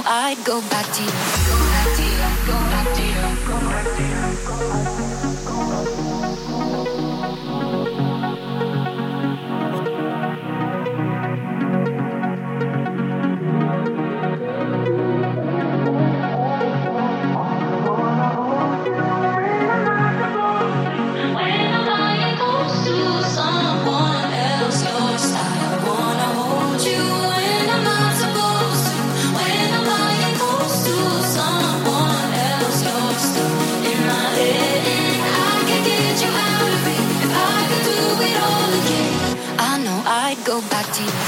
know I'd go back to you. Go back to you, go back to you, go back to you, go back to you. I'd go back to you.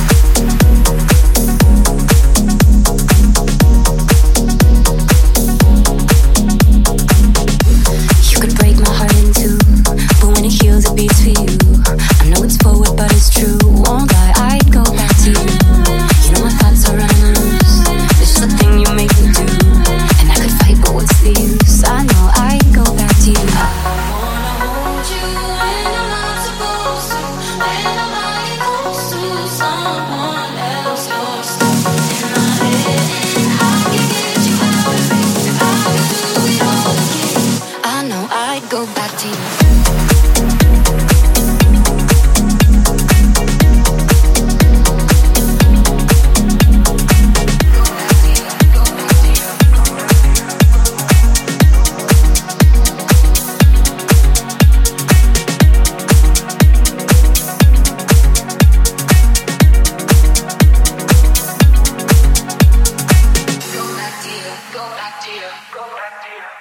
You could break my heart in two, but when it heals it beats for you. I know it's forward but it's true, won't lie, I'd go back to you. You know my thoughts are running loose, it's just a thing you make me do. And I could fight but what's the use, I know I'd go back to you. I wanna hold you when I'm not supposed to, when I'm someone else, you're stuck in my head, and I can get you out of it if I could do it all again. I know I'd go back to you. Go back to you.